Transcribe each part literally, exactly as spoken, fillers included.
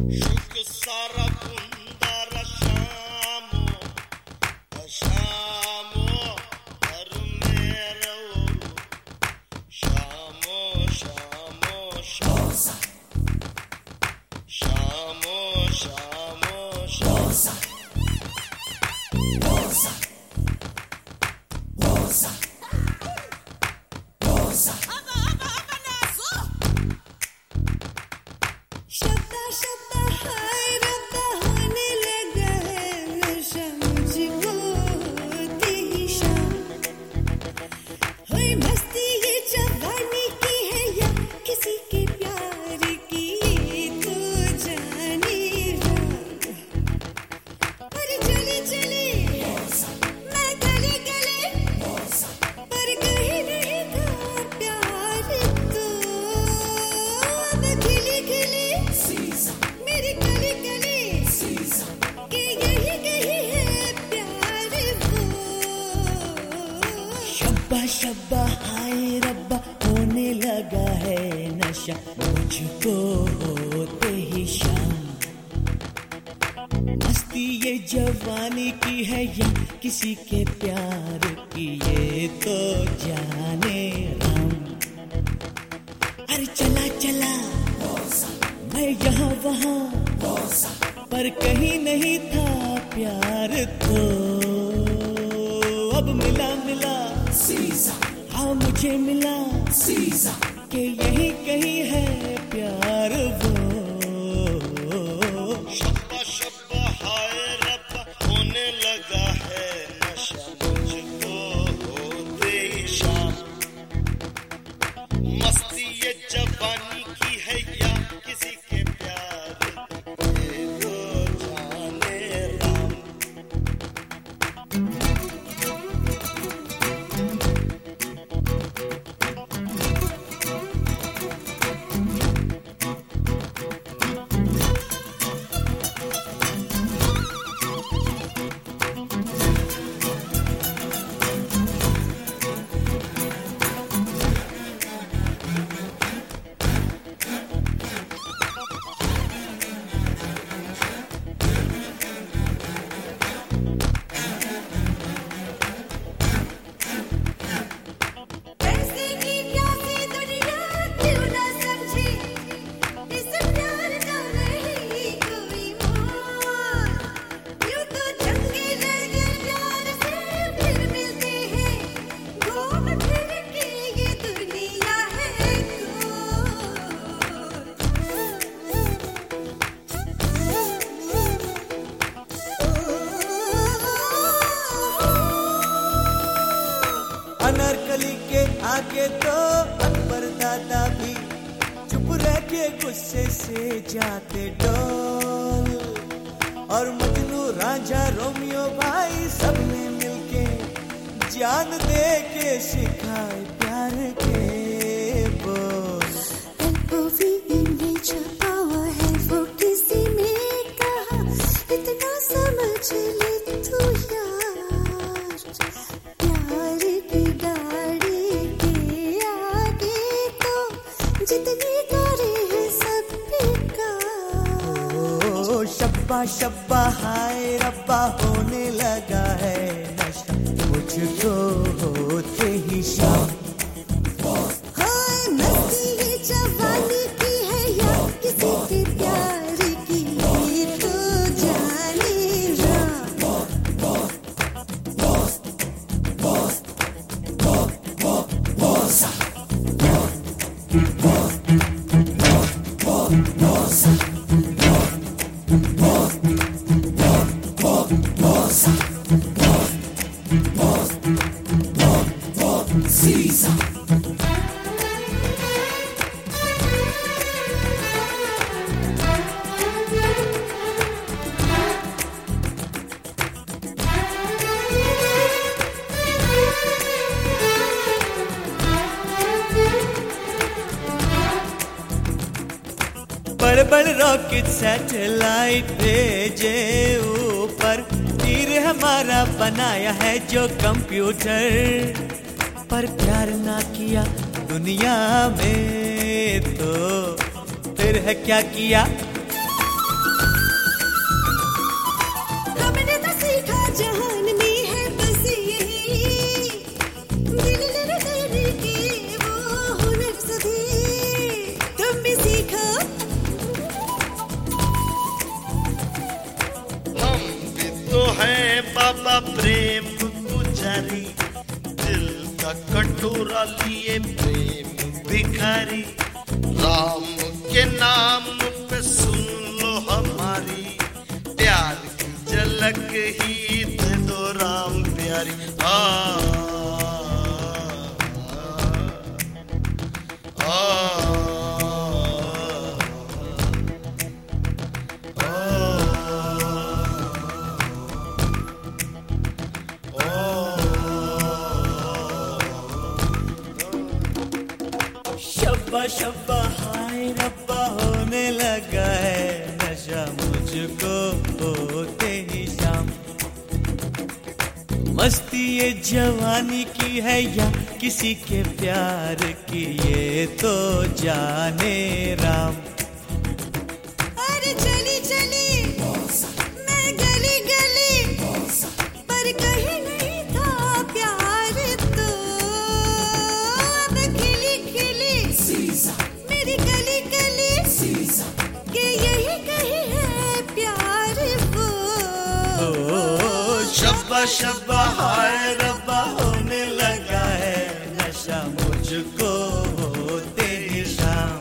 शब्बा हाय रब्बा होने लगा है नशा मुझको होते ही शाम। मस्ती ये जवानी की है या किसी के प्यार की ये तो जाने हम। अरे चला चला मैं यहाँ वहाँ पर कहीं नहीं था प्यार तो अब मिला मिला हाँ मुझे मिला कि यही कहीं है प्यार वो। शब्बा शब्बा हाय रब्बा होने लगा है नशा मुझको होते ही शाम। मस्ती ये जवानी की है या किसी के प्यार ये तो जाने राम। अनारकली के आगे तो अकबर दादा भी चुप रह के गुस्से से जाते डोल। और मजनू राजा रोमियो भाई सब ने मिलके जान दे के सिखाए प्यार के बोल। पावर है वो किसी ने कहा इतना समझ ले तू यार। प्यार की गाड़ी के आगे तो जितनी गाड़ी है सब बेकार। ओ शब्बा शब्बा हाय रब्बा होने लगा है नशा मुझको होते ही शाम। हाय मस्ती ये जवानी की है या किसी के प्यार की ये तो जाने राम। बड़ बड़ रॉकेट सैटेलाइट भेजे ऊपर तीर हमारा बनाया है जो कंप्यूटर। पर प्यार ना किया दुनिया में तो फिर है क्या किया। बाबा प्रेम पुजारी, दिल का कटोरा लिए प्रेम भिखारी। राम के नाम पे सुन लो हमारी, प्यार की झलक ही दे दो राम प्यारी। आ, आ, आ, शब्बा शब्बा हाय रब्बा होने लगा है नशा मुझको होते ही शाम। मस्ती ये जवानी की है या किसी के प्यार की, ये तो जाने राम। अरे चली चली मैं गली गली, पर कहीं नहीं था प्यार तो। अब खिली खिली मेरी गली गली, कि यही कहीं है प्यार वो। ओ शब्बा शब्बा हाय रब्बा होने लगा है नशा मुझको होते ही शाम।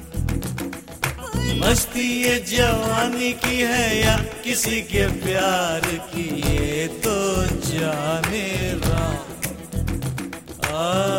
मस्ती ये जवानी की है या किसी के प्यार की, ये तो जाने राम। आ